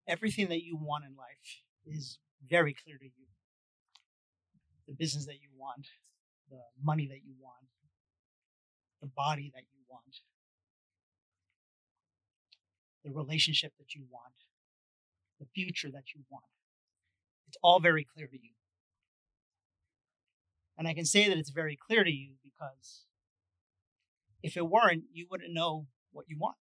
Everything that you want in life is very clear to you. The business that you want, the money that you want, the body that you want, the relationship that you want, the future that you want. It's all very clear to you. And I can say that it's very clear to you because if it weren't, you wouldn't know what you want.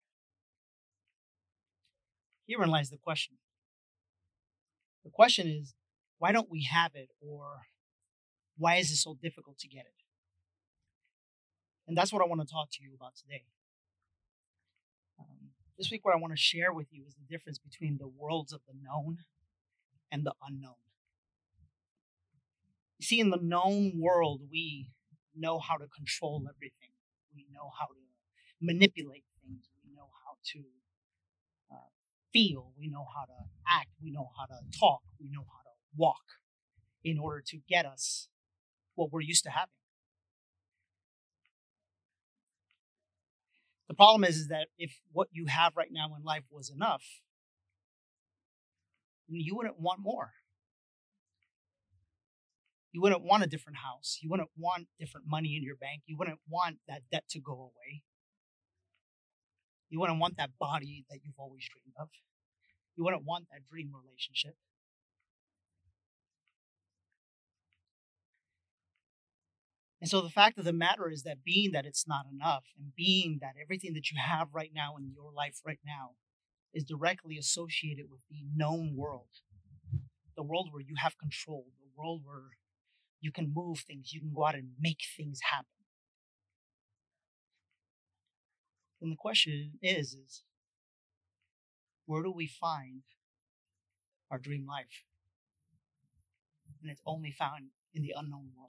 Herein lies the question. The question is, why don't we have it, or why is it so difficult to get it? And that's what I want to talk to you about today. This week, what I want to share with you is the difference between the worlds of the known and the unknown. You see, in the known world, we know how to control everything. We know how to manipulate things. We know how to feel. We know how to act. We know how to talk. We know how to walk in order to get us what we're used to having. The problem is that if what you have right now in life was enough, you wouldn't want more. You wouldn't want a different house. You wouldn't want different money in your bank. You wouldn't want that debt to go away. You wouldn't want that body that you've always dreamed of. You wouldn't want that dream relationship. And so the fact of the matter is that being that it's not enough, and being that everything that you have right now in your life right now is directly associated with the known world, the world where you have control, the world where you can move things, you can go out and make things happen. And the question is where do we find our dream life? And it's only found in the unknown world.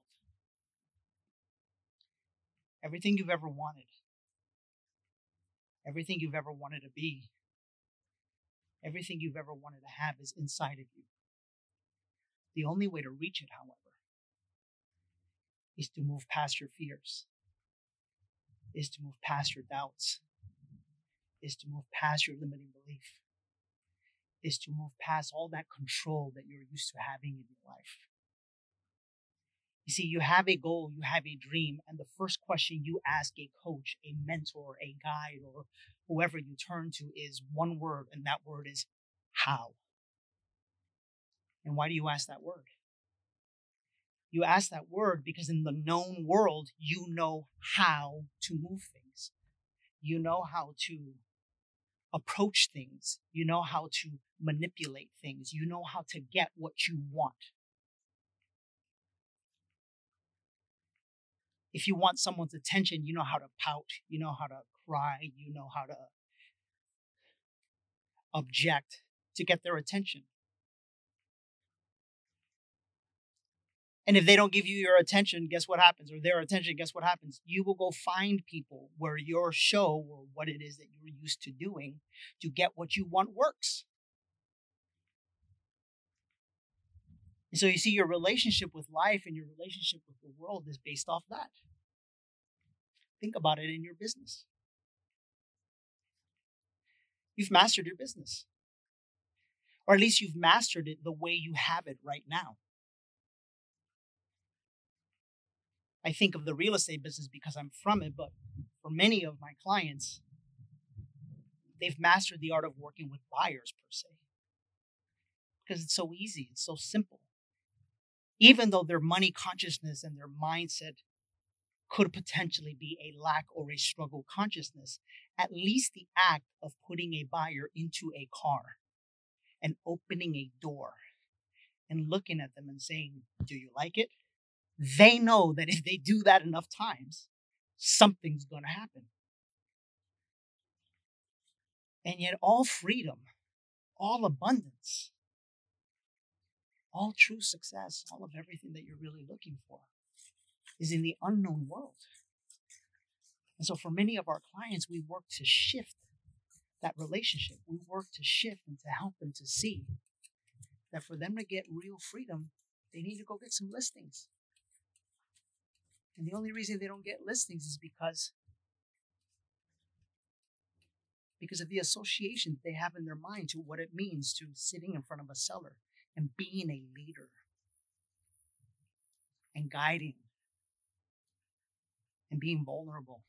Everything you've ever wanted, everything you've ever wanted to be, everything you've ever wanted to have is inside of you. The only way to reach it, however, is to move past your fears, is to move past your doubts, is to move past your limiting belief, is to move past all that control that you're used to having in your life. You see, you have a goal, you have a dream, and the first question you ask a coach, a mentor, a guide, or whoever you turn to is one word, and that word is how. And why do you ask that word? You ask that word because in the known world, you know how to move things. You know how to approach things. You know how to manipulate things. You know how to get what you want. If you want someone's attention, you know how to pout. You know how to cry. You know how to object to get their attention. And if they don't give you your attention, guess what happens? Or their attention, guess what happens? You will go find people where your show or what it is that you're used to doing to get what you want works. And so you see, your relationship with life and your relationship with the world is based off that. Think about it in your business. You've mastered your business. Or at least you've mastered it the way you have it right now. I think of the real estate business because I'm from it, but for many of my clients, they've mastered the art of working with buyers per se. Because it's so easy, it's so simple. Even though their money consciousness and their mindset could potentially be a lack or a struggle consciousness, at least the act of putting a buyer into a car and opening a door and looking at them and saying, "Do you like it?" They know that if they do that enough times, something's going to happen. And yet all freedom, all abundance, all true success, all of everything that you're really looking for is in the unknown world. And so for many of our clients, we work to shift that relationship. We work to shift and to help them to see that for them to get real freedom, they need to go get some listings. And the only reason they don't get listings is because because of the association they have in their mind to what it means to sitting in front of a seller and being a leader and guiding and being vulnerable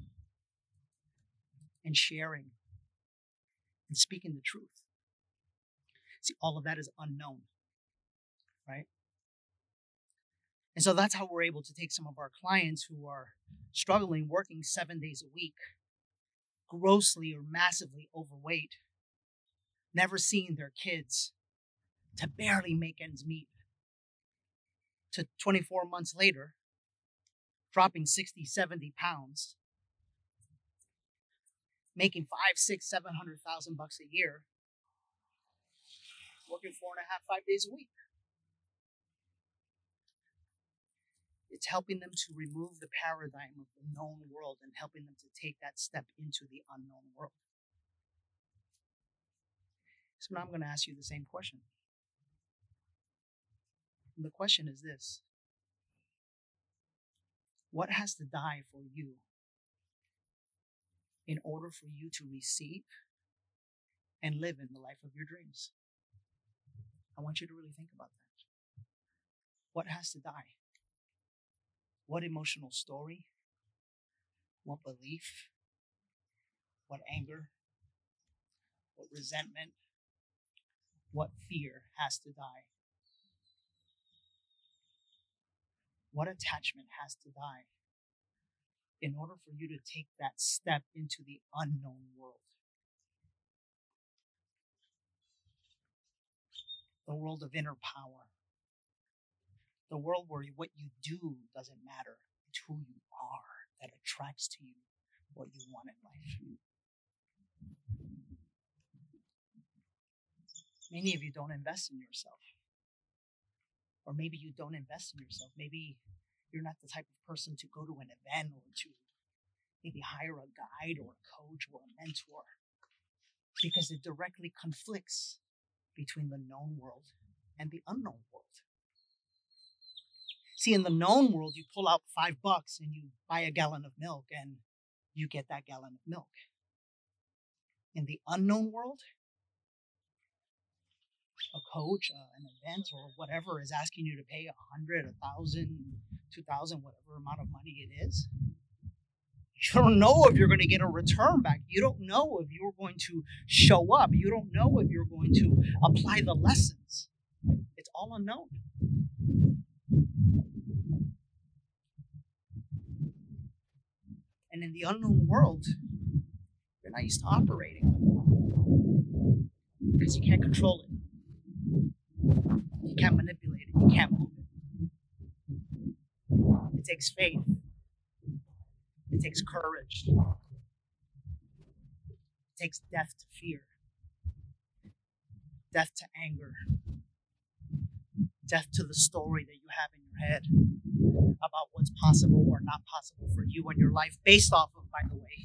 and sharing and speaking the truth. See, all of that is unknown, right? And so that's how we're able to take some of our clients who are struggling, working 7 days a week, grossly or massively overweight, never seeing their kids, to barely make ends meet, to 24 months later, dropping 60, 70 pounds, making 5, 6, 700,000 bucks a year, working 4.5, 5 days a week. It's helping them to remove the paradigm of the known world and helping them to take that step into the unknown world. So now I'm going to ask you the same question. And the question is this: what has to die for you in order for you to receive and live in the life of your dreams? I want you to really think about that. What has to die? What emotional story? What belief? What anger? What resentment? What fear has to die? What attachment has to die in order for you to take that step into the unknown world? The world of inner power. The world where what you do doesn't matter. It's who you are that attracts to you what you want in life. Many of you don't invest in yourself. Or maybe you don't invest in yourself. Maybe you're not the type of person to go to an event or to maybe hire a guide or a coach or a mentor, because it directly conflicts between the known world and the unknown world. See, in the known world, you pull out $5 and you buy a gallon of milk and you get that gallon of milk. In the unknown world, a coach, an event, or whatever is asking you to pay $100, $1,000, $2,000, whatever amount of money it is. You don't know if you're going to get a return back. You don't know if you're going to show up. You don't know if you're going to apply the lessons. It's all unknown. And in the unknown world, you're not used to operating because you can't control it. You can't manipulate it. You can't move it. It takes faith. It takes courage. It takes death to fear. Death to anger. Death to the story that you have in your head about what's possible or not possible for you in your life, based off of, by the way,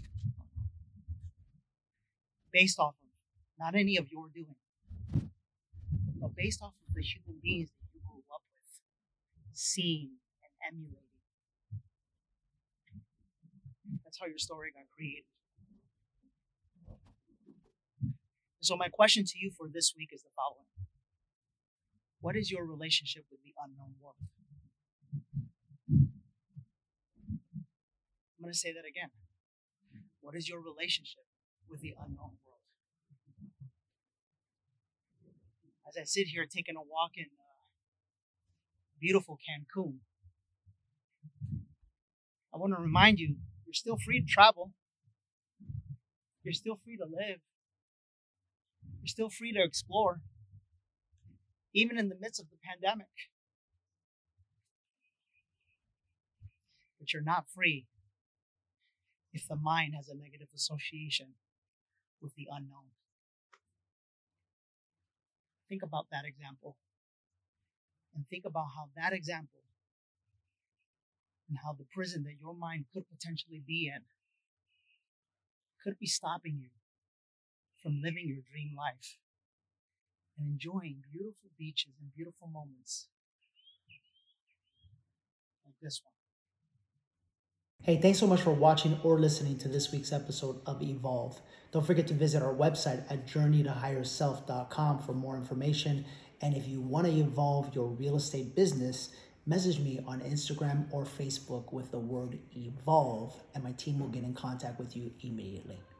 based off of not any of your doing, but based off of the human beings that you grew up with, seeing and emulating. That's how your story got created. So my question to you for this week is the following. What is your relationship with the unknown world? I'm going to say that again. What is your relationship with the unknown world? As I sit here taking a walk in beautiful Cancun, I want to remind you, you're still free to travel. You're still free to live. You're still free to explore, even in the midst of the pandemic. But you're not free if the mind has a negative association with the unknown. Think about that example. And think about how that example and how the prison that your mind could potentially be in could be stopping you from living your dream life and enjoying beautiful beaches and beautiful moments like this one. Hey, thanks so much for watching or listening to this week's episode of Evolve. Don't forget to visit our website at journeytohigherself.com for more information. And if you want to evolve your real estate business, message me on Instagram or Facebook with the word evolve, and my team will get in contact with you immediately.